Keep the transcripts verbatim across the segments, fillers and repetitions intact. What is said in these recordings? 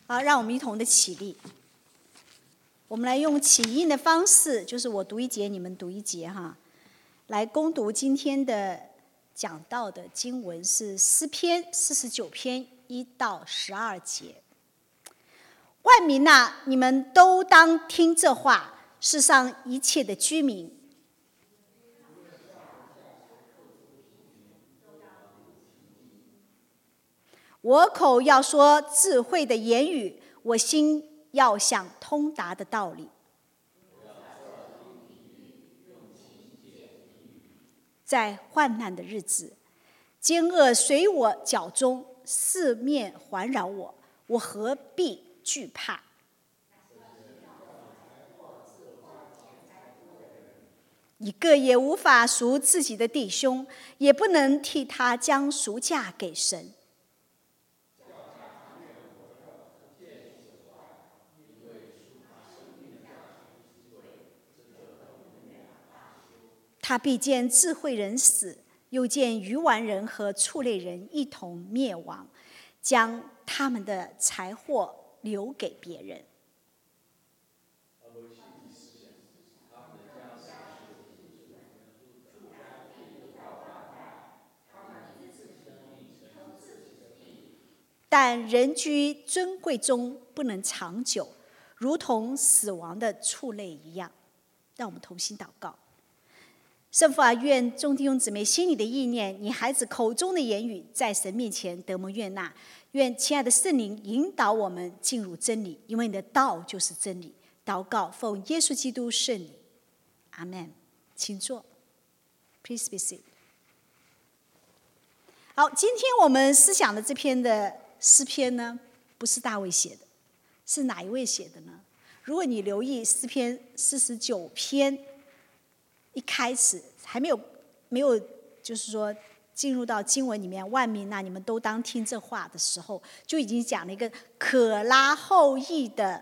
好，让我们一同的起立。我们来用起印的方式，就是我读一节，你们读一节哈，来攻读今天的讲道的经文是诗篇四十九篇一到十二节。万民呐、啊，你们都当听这话，世上一切的居民。我口要说智慧的言语，我心要想通达的道理。在患难的日子，奸恶随我脚中，四面环绕我，我何必惧怕？一个也无法赎自己的弟兄，也不能替他将赎价给神。他必见智慧人死，又见愚顽人和畜类人一同灭亡，将他们的财货留给别人。但人居尊贵中不能长久，如同死亡的畜类一样。让我们同心祷告。圣父啊，愿众弟兄姊妹心里的意念，你孩子口中的言语，在神面前得蒙悦纳。愿亲爱的圣灵引导我们进入真理，因为你的道就是真理。祷告奉耶稣基督圣名，阿们。请坐 ，Please be seated。好，今天我们思想的这篇的诗篇呢，不是大卫写的，是哪一位写的呢？如果你留意诗篇四十九篇。一开始还没有没有，就是说进入到经文里面，万民啊，你们都当听这话的时候，就已经讲了一个可拉后裔的，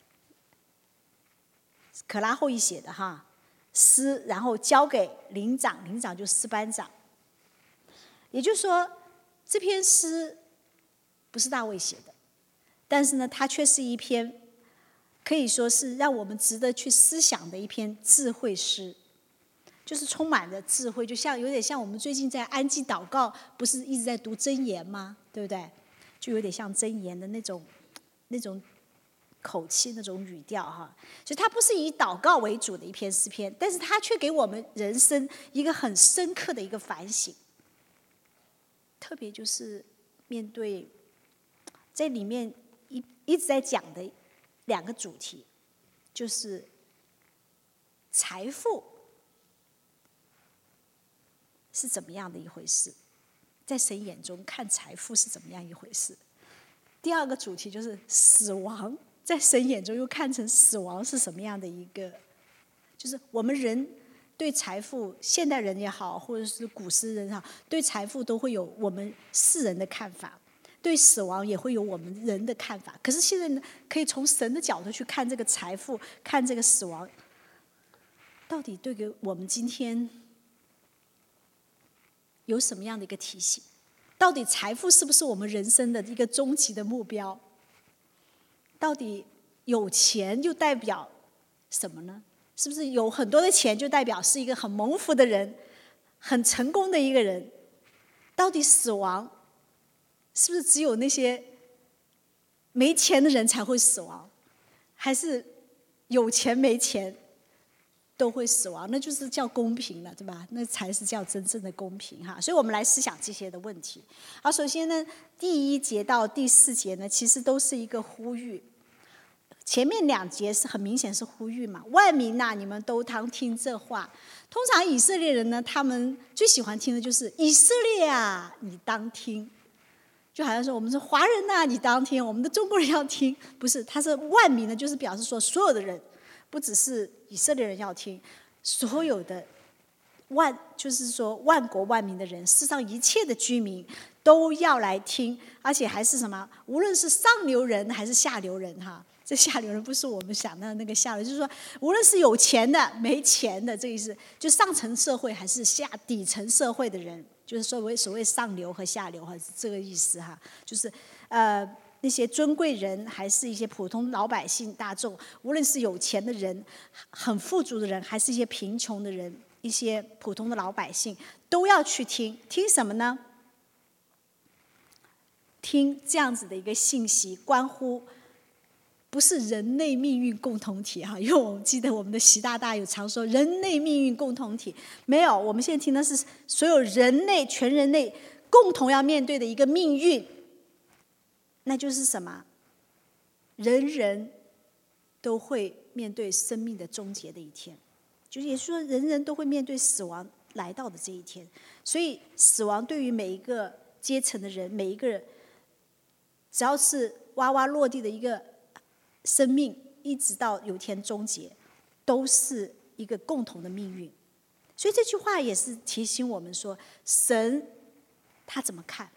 可拉后裔写的哈诗，然后交给灵长，灵长就是诗班长。也就是说，这篇诗不是大卫写的，但是呢，它却是一篇可以说是让我们值得去思想的一篇智慧诗。就是充满了智慧，就像有点像我们最近在安静祷告，不是一直在读箴言吗？对不对？就有点像箴言的那种那种口气、那种语调哈。所以它不是以祷告为主的一篇诗篇，但是它却给我们人生一个很深刻的一个反省。特别就是面对在里面一一直在讲的两个主题，就是财富。是怎么样的一回事？在神眼中看财富是怎么样一回事？第二个主题就是死亡，在神眼中又看成死亡是什么样的一个？就是我们人对财富，现代人也好，或者是古时人也好，对财富都会有我们世人的看法，对死亡也会有我们人的看法。可是现在呢，可以从神的角度去看这个财富，看这个死亡，到底对给我们今天有什么样的一个提醒？到底财富是不是我们人生的一个终极的目标？到底有钱又代表什么呢？是不是有很多的钱就代表是一个很蒙福的人，很成功的一个人？到底死亡是不是只有那些没钱的人才会死亡，还是有钱没钱都会死亡？那就是叫公平了，对吧？那才是叫真正的公平哈。所以我们来思想这些的问题。好，首先呢，第一节到第四节呢，其实都是一个呼吁。前面两节是很明显是呼吁嘛，万民呐、啊，你们都当听这话。通常以色列人呢，他们最喜欢听的就是以色列啊，你当听。就好像说我们是华人呐、啊，你当听；我们的中国人要听，不是，他是万民呢，就是表示说所有的人。不只是以色列人要听，所有的万，就是说万国万民的人，世上一切的居民都要来听，而且还是什么？无论是上流人还是下流人哈，这下流人不是我们想的那个下流，就是说无论是有钱的、没钱的，这意思就上层社会还是下底层社会的人，就是所谓所谓上流和下流哈，是这个意思哈，就是呃。 那些尊贵人，还是一些普通老百姓大众，无论是有钱的人、很富足的人，还是一些贫穷的人，一些普通的老百姓，都要去听。听什么呢？听这样子的一个信息，关乎不是人类命运共同体哈，因为我们记得我们的习大大有常说人类命运共同体，没有，我们现在听的是所有人类全人类共同要面对的一个命运，那就是什么？人人都会面对生命的终结的一天，就是也就是说人人都会面对死亡来到的这一天。所以死亡对于每一个阶层的人，每一个人只要是哇哇落地的一个生命，一直到有天终结，都是一个共同的命运。所以这句话也是提醒我们说，神他怎么看？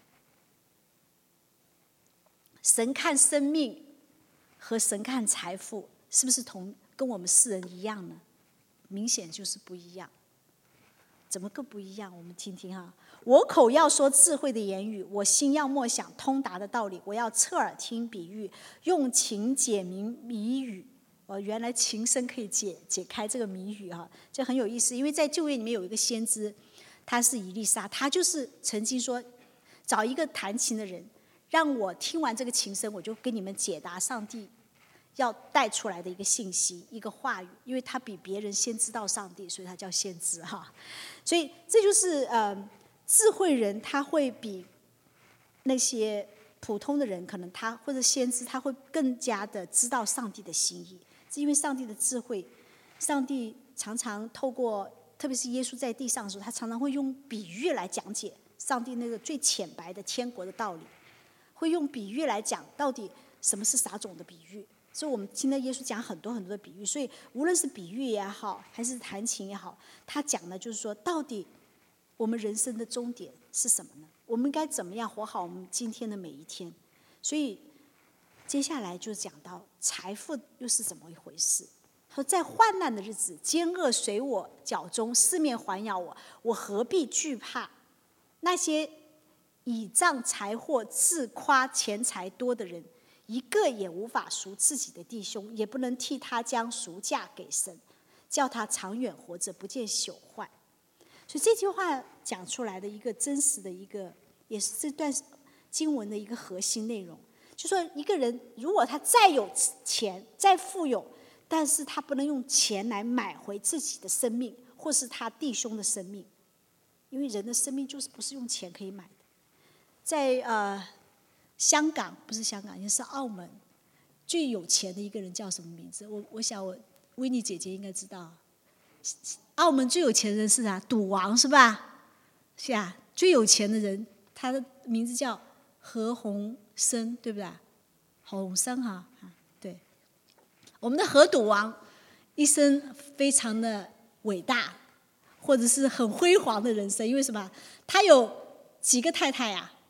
神看生命和神看财富，是不是同跟我们世人一样呢？明显就是不一样。怎么个不一样？我们听听哈。我口要说智慧的言语，我心要默想通达的道理。我要侧耳听比喻，用情解明谜语。哦，原来情声可以解解开这个谜语哈，这很有意思。因为在旧约里面有一个先知，他是以利沙，他就是曾经说，找一个弹琴的人，让我听完这个琴声，我就给你们解答上帝要带出来的一个信息，一个话语。因为他比别人先知道上帝，所以他叫先知哈。所以这就是呃。智慧人他会比那些普通的人，可能他或者先知，他会更加的知道上帝的心意，是因为上帝的智慧。上帝常常透过，特别是耶稣在地上的时候，他常常会用比喻来讲解上帝那个最浅白的天国的道理，会用比喻来讲到底什么是撒种的比喻。所以我们听到耶稣讲很多很多的比喻，所以无论是比喻也好，还是弹琴也好，他讲的就是说，到底我们人生的终点是什么呢？我们该怎么样活好我们今天的每一天？所以接下来就讲到财富又是怎么一回事。说在患难的日子，奸恶随我脚中，四面环绕我，我何必惧怕？那些倚仗财货、自夸钱财多的人，一个也无法赎自己的弟兄，也不能替他将赎价给神，叫他长远活着，不见朽坏。所以这句话讲出来的一个真实的一个，也是这段经文的一个核心内容，就说一个人如果他再有钱、再富有，但是他不能用钱来买回自己的生命，或是他弟兄的生命，因为人的生命就是不是用钱可以买的。在呃香港，不是香港，也是澳门，最有钱的一个人叫什么名字？我我想我维尼姐姐应该知道。澳门最有钱的人是啥？赌王是吧？是啊，最有钱的人，他的名字叫何鸿燊，对不对？何鸿燊哈，对。我们的何赌王一生非常的伟大，或者是很辉煌的人生，因为什么？他有几个太太呀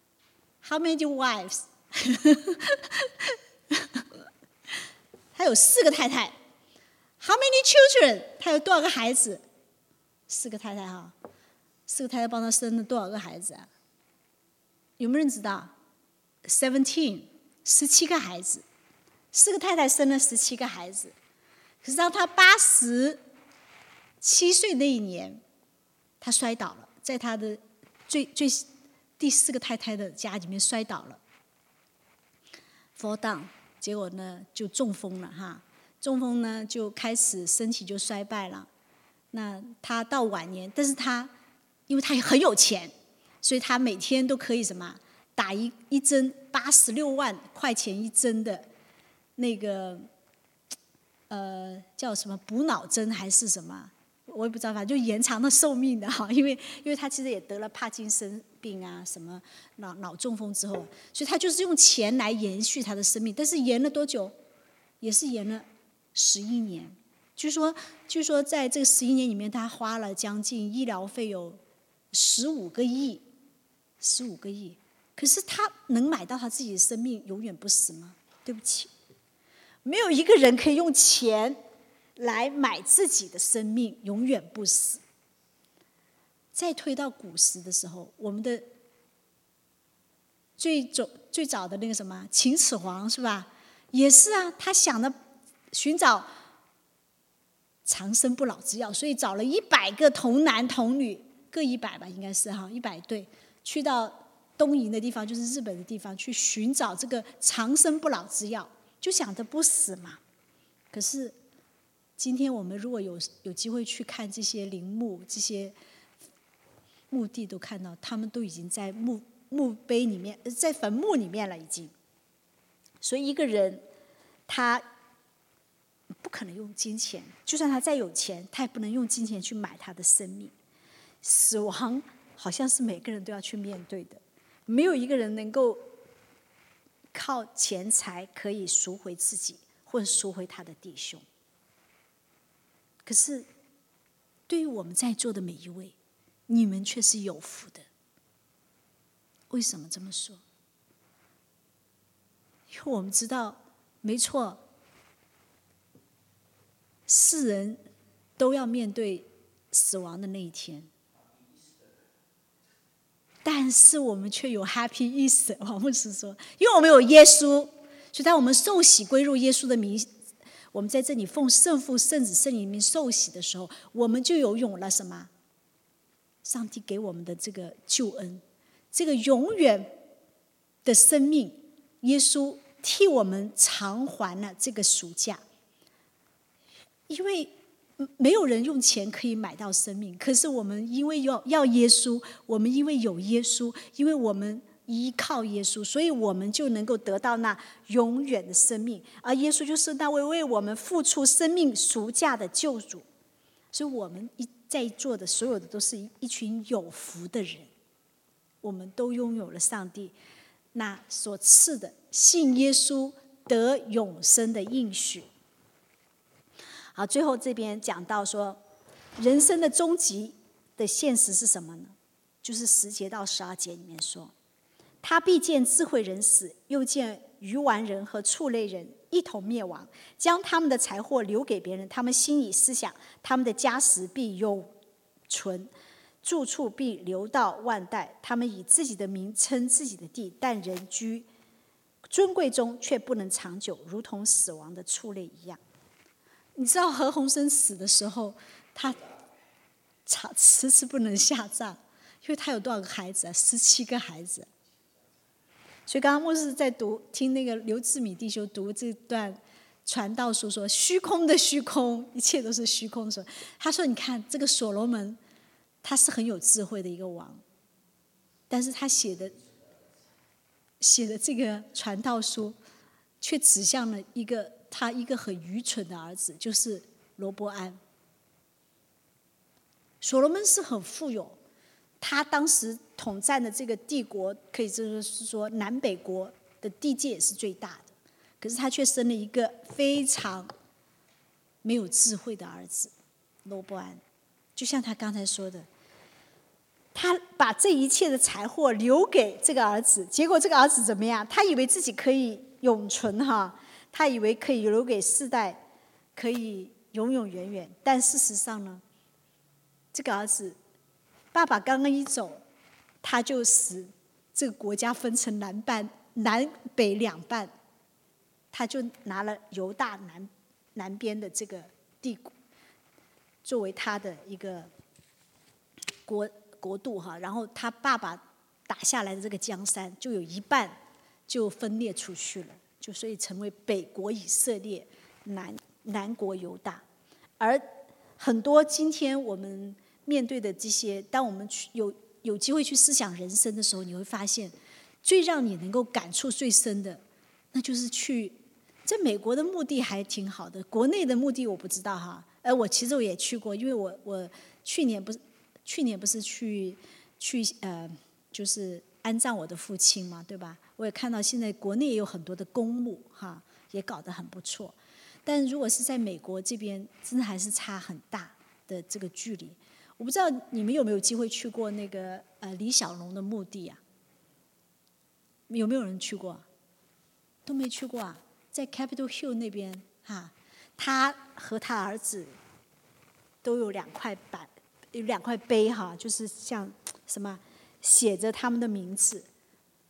？How many wives？ 他有四个太太。How many children？ 他有多少个孩子？四个太太哈，四个太太帮他生了多少个孩子啊？有没有人知道 ？Seventeen， 十七个孩子，四个太太生了十七个孩子。可是当他八十七岁那一年，他摔倒了，在他的最最第四个太太的家里面摔倒了 ，fall down， 结果呢就中风了哈。中风呢，就开始身体就衰败了。那他到晚年，但是他因为他很有钱，所以他每天都可以什么打一一针八十六万块钱一针的那个呃叫什么补脑针还是什么，我也不知道，反正就延长他寿命的哈。因为因为他其实也得了帕金森病啊，什么脑脑中风之后，所以他就是用钱来延续他的生命。但是延了多久？也是延了十一年，据说，据说在这个十一年里面，他花了将近医疗费有十五个亿，十五个亿。可是他能买到他自己的生命永远不死吗？对不起，没有一个人可以用钱来买自己的生命永远不死。再推到古时的时候，我们的最早最早的那个什么秦始皇是吧？也是啊，他想着寻找长生不老之药，所以找了一百个童男童女，各一百吧，应该是哈，一百对，去到东瀛的地方，就是日本的地方，去寻找这个长生不老之药，就想着不死嘛。可是今天我们如果有有机会去看这些陵墓、这些墓地，都看到他们都已经在墓墓碑里面，在坟墓里面了已经。所以一个人他不可能用金钱，就算他再有钱，他也不能用金钱去买他的生命。死亡好像是每个人都要去面对的，没有一个人能够靠钱财可以赎回自己，或者赎回他的弟兄。可是对于我们在座的每一位，你们却是有福的。为什么这么说？因为我们知道，没错，世人都要面对死亡的那一天，但是我们却有 Happy Easter。王牧师说，因为我们有耶稣，所以当我们受洗归入耶稣的名，我们在这里奉圣父、圣子、圣灵名受洗的时候，我们就有有了什么？上帝给我们的这个救恩，这个永远的生命，耶稣替我们偿还了这个赎价。因为没有人用钱可以买到生命，可是我们因为要要耶稣，我们因为有耶稣，因为我们依靠耶稣，所以我们就能够得到那永远的生命。而耶稣就是那位为我们付出生命赎价的救主。所以我们在座的所有的都是一群有福的人，我们都拥有了上帝那所赐的信耶稣得永生的应许。好，最后这边讲到说，人生的终极的现实是什么呢？就是十节到十二节里面说，他必见智慧人死，又见愚顽人和畜类人一同灭亡，将他们的财货留给别人，他们心里思想，他们的家室必永存，住处必留到万代。他们以自己的名称自己的地，但人居尊贵中却不能长久，如同死亡的畜类一样。你知道何鸿燊死的时候，他迟迟不能下葬，因为他有多少个孩子啊？十七个孩子。所以刚刚牧师在读听那个刘志米弟兄读这段传道书说，虚空的虚空，一切都是虚空的时候，他说你看这个所罗门，他是很有智慧的一个王，但是他写的写的这个传道书却指向了一个他一个很愚蠢的儿子，就是罗波安。所罗门是很富有，他当时统战的这个帝国，可以就是说南北国的地界也是最大的，可是他却生了一个非常没有智慧的儿子罗波安。就像他刚才说的，他把这一切的财货留给这个儿子，结果这个儿子怎么样？他以为自己可以永存哈，他以为可以留给世代，可以永永远远。但事实上呢，这个儿子爸爸刚刚一走，他就使这个国家分成南半南北两半，他就拿了犹大南南边的这个地作为他的一个国国度哈，然后他爸爸打下来的这个江山就有一半就分裂出去了，就所以成为北国以色列，南南国犹大。而很多今天我们面对的这些，当我们去有有机会去思想人生的时候，你会发现，最让你能够感触最深的，那就是去在美国的墓地还挺好的，国内的墓地我不知道哈。呃，我其实我也去过，因为我我去年不是去年不是去去呃就是安葬我的父亲嘛，对吧？我也看到现在国内也有很多的公墓哈，也搞得很不错。但如果是在美国这边，真的还是差很大的这个距离。我不知道你们有没有机会去过那个呃李小龙的墓地啊？有没有人去过？都没去过啊，在 Capitol Hill 那边哈，他和他儿子都有两块板，有两块碑哈，就是像什么写着他们的名字。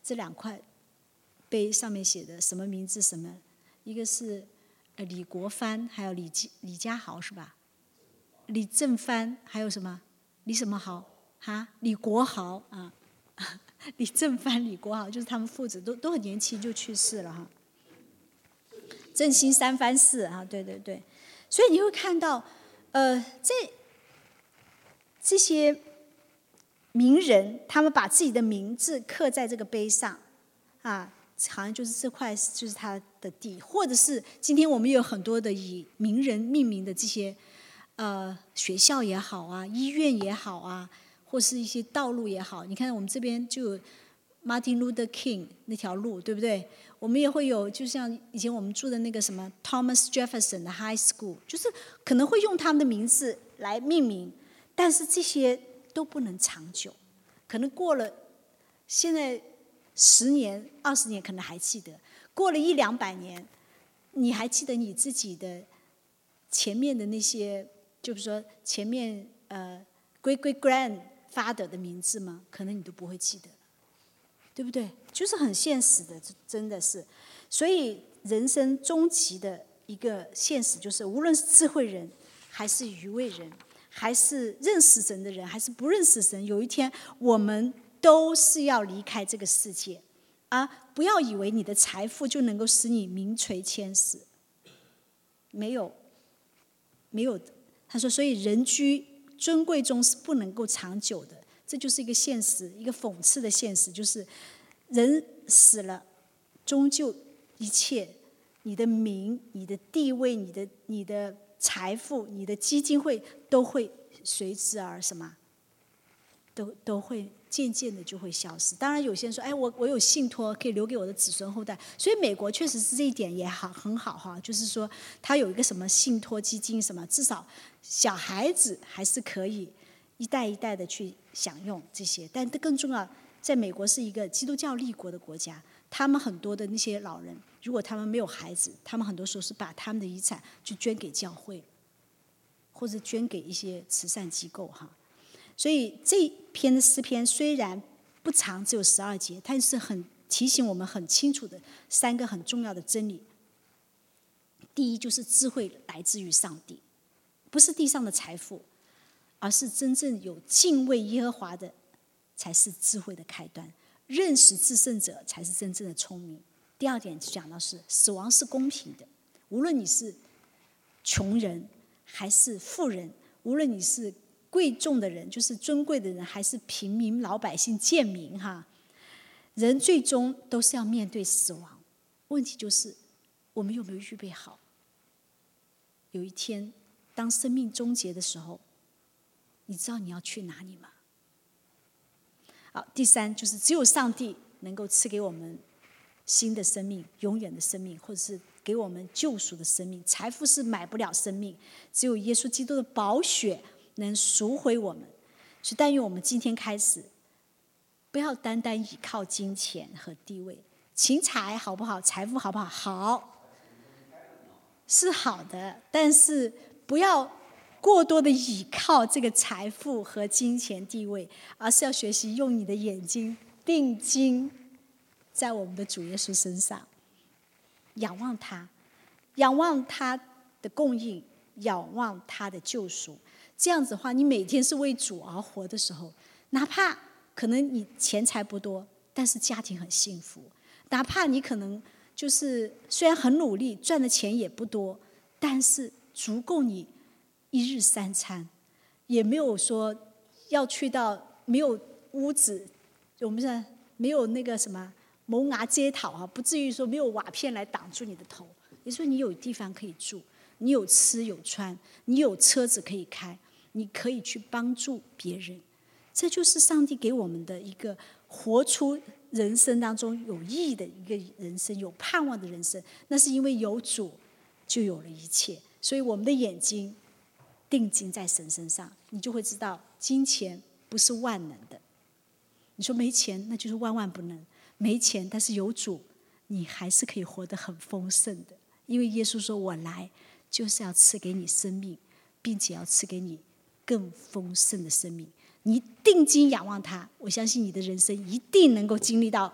这两块碑上面写的什么名字什么，一个是呃李国藩，还有李李家豪是吧？李正藩，还有什么李什么豪哈？李国豪啊，李正藩、李国豪就是他们父子都都很年轻就去世了哈。振兴三藩市啊，对对对，所以你会看到，呃，这这些名人，他们把自己的名字刻在这个碑上，啊，好像就是这块就是他的地，或者是今天我们有很多的以名人命名的这些，呃，学校也好啊，医院也好啊，或是一些道路也好，你看我们这边就有 Martin Luther King 那条路，对不对？我们也会有，就像以前我们住的那个什么 Thomas Jefferson 的 High School， 就是可能会用他们的名字来命名，但是这些都不能长久，可能过了现在十年、二十年可能还记得，过了一两百年，你还记得你自己的前面的那些，就是说前面呃 Great Great Grandfather 的名字吗？可能你都不会记得。对不对？就是很现实的，真的是。所以人生终极的一个现实就是，无论是智慧人，还是愚昧人，还是认识神的人，还是不认识神，有一天我们都是要离开这个世界。啊，不要以为你的财富就能够使你名垂千史，没有，没有。他说，所以人居尊贵中是不能够长久的。这就是一个现实，一个讽刺的现实，就是人死了，终究一切，你的名、你的地位、你的你的财富、你的基金会都会随之而什么，都都会渐渐的就会消失。当然，有些人说，哎，我我有信托可以留给我的子孙后代，所以美国确实是这一点也好很好哈，就是说他有一个什么信托基金什么，至少小孩子还是可以一代一代的去享用这些，但更重要，在美国是一个基督教立国的国家，他们很多的那些老人，如果他们没有孩子，他们很多时候是把他们的遗产去捐给教会，或者捐给一些慈善机构哈。所以这篇的诗篇虽然不长，只有十二节，但是很提醒我们很清楚的三个很重要的真理。第一，就是智慧来自于上帝，不是地上的财富，而是真正有敬畏耶和华的，才是智慧的开端。认识至圣者才是真正的聪明。第二点就讲到是死亡是公平的，无论你是穷人还是富人，无论你是贵重的人，就是尊贵的人，还是平民老百姓贱民哈，人最终都是要面对死亡。问题就是我们有没有预备好？有一天，当生命终结的时候，你知道你要去哪里吗？好，第三就是只有上帝能够赐给我们新的生命、永远的生命，或者是给我们救赎的生命。财富是买不了生命，只有耶稣基督的宝血能赎回我们。所以但愿我们今天开始，不要单单依靠金钱和地位，钱财好不好？财富好不好？好，是好的，但是不要过多的倚靠这个财富和金钱地位，而是要学习用你的眼睛定睛在我们的主耶稣身上，仰望他，仰望他的供应，仰望他的救赎。这样子的话，你每天是为主而活的时候，哪怕可能你钱财不多，但是家庭很幸福；哪怕你可能就是虽然很努力，赚的钱也不多，但是足够你一日三餐，也没有说要去到没有屋子，我们说没有那个什么蒙牙街讨啊，不至于说没有瓦片来挡住你的头。也就是说你有地方可以住，你有吃有穿，你有车子可以开，你可以去帮助别人。这就是上帝给我们的一个活出人生当中有意义的一个人生，有盼望的人生。那是因为有主就有了一切，所以我们的眼睛定睛在神身上，你就会知道金钱不是万能的。你说没钱那就是万万不能，没钱但是有主，你还是可以活得很丰盛的。因为耶稣说我来就是要赐给你生命，并且要赐给你更丰盛的生命。你定睛仰望他，我相信你的人生一定能够经历到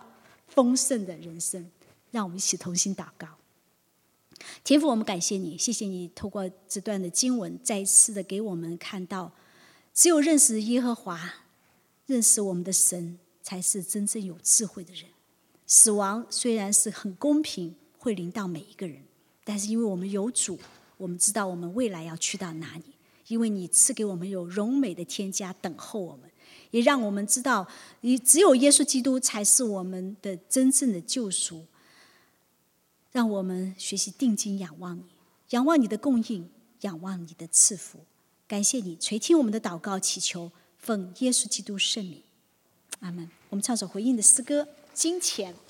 丰盛的人生。让我们一起同心祷告。天父，我们感谢你，谢谢你透过这段的经文再一次的给我们看到，只有认识耶和华，认识我们的神，才是真正有智慧的人。死亡虽然是很公平，会临到每一个人，但是因为我们有主，我们知道我们未来要去到哪里，因为你赐给我们有荣美的天家等候我们，也让我们知道只有耶稣基督才是我们的真正的救赎。让我们学习定睛仰望你，仰望你的供应，仰望你的赐福。感谢你垂听我们的祷告祈求，奉耶稣基督圣名，阿们。我们唱首回应的诗歌《金钱》。